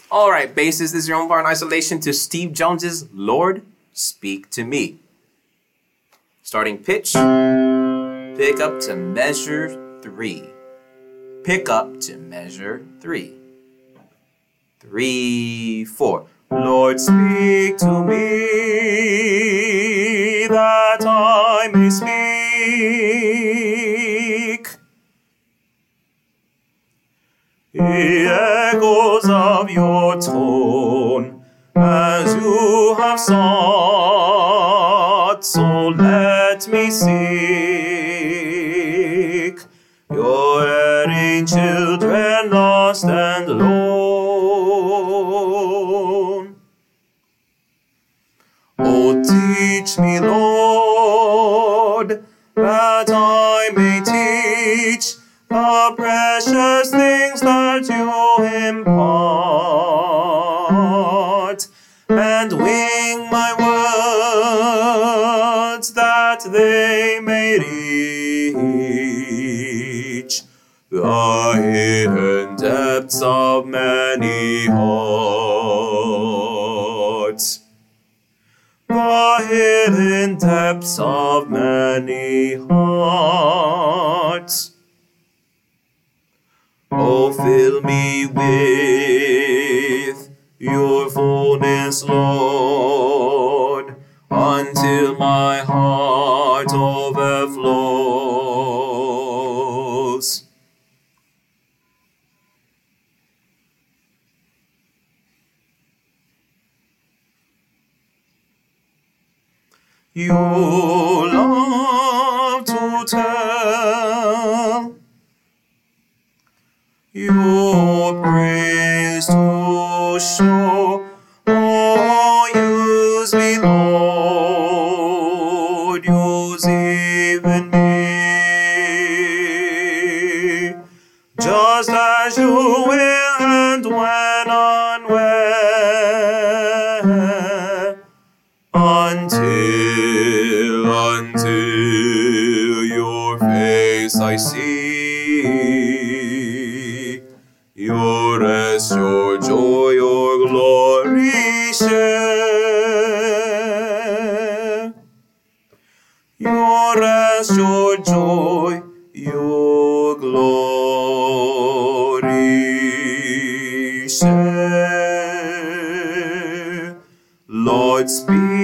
All right, bassist, this is your own part in isolation to Steve Jones's Lord, Speak to Me. Starting pitch, pick up to measure 3. Pick up to measure 3. 3, 4. Lord, speak to me that I may speak. The echoes of your tone as you have sought, so let me seek your erring children lost and alone. Oh, teach me, Lord, that I may teach the precious things that you impart, and wing my words that they may reach the hidden depths of many hearts. The hidden depths of many hearts. Oh, fill me with your fullness, Lord, until my heart overflows. You love to tell your praise to show. Oh, use me, Lord, use even me, just as you will and when unaware, until your face I see, your rest, your joy, your glory share. Your rest, your joy, your glory share. Lord, speak